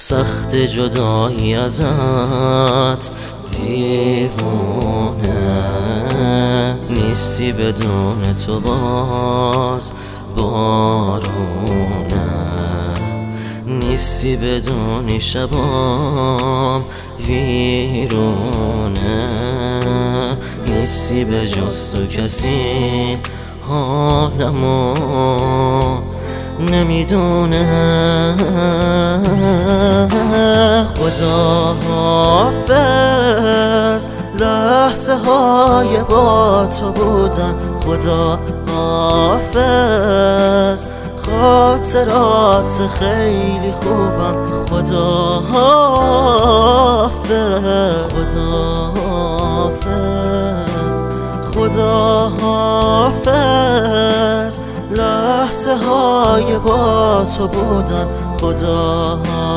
سخت جدایی ازت دیوونه، نیستی بدون تو باز بارونه، نیستی بدون شبام ویرونه، نیستی به جز تو کسی حالمو نمیدونه. خدا حافظ لحظه های با تو بودن، خدا حافظ خاطرات خیلی خوبم، خدا حافظ، خدا حافظ، خدا حافظ لحظه های با تو بودن، خدا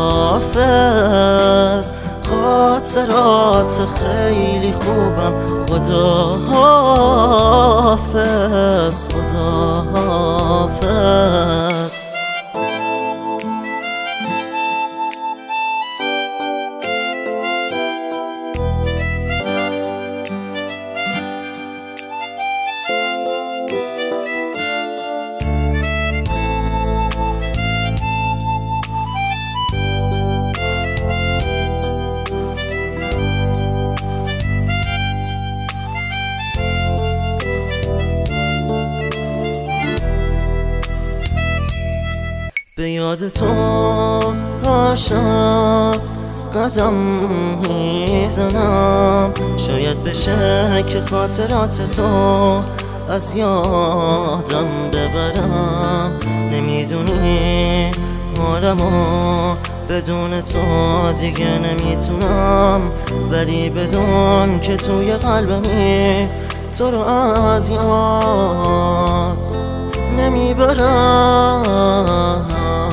حافظ خاطرات خیلی خوبم، خدا حافظ، خدا حافظ. به یاد تو عاشق قدم میزنم، شاید بشه که خاطرات تو از یادم ببرم. نمیدونی حالمو بدون تو دیگه نمیتونم، ولی بدون که توی قلبمی تو رو از یاد نمیبرم.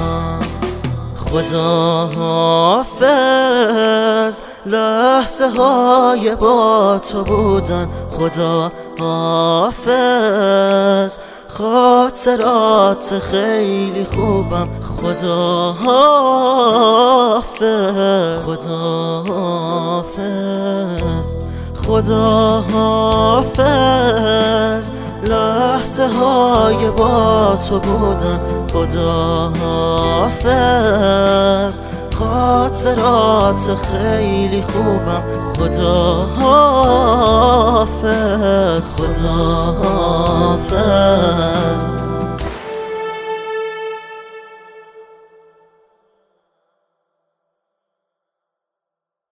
خدا حافظ لحظه های با تو بودن، خدا حافظ خاطرات خیلی خوبم، خدا حافظ، خدا حافظ، خدا حافظ لحظه های با تو بودن، خدا حافظ خاطرات خیلی خوبم، خدا حافظ، خدا حافظ.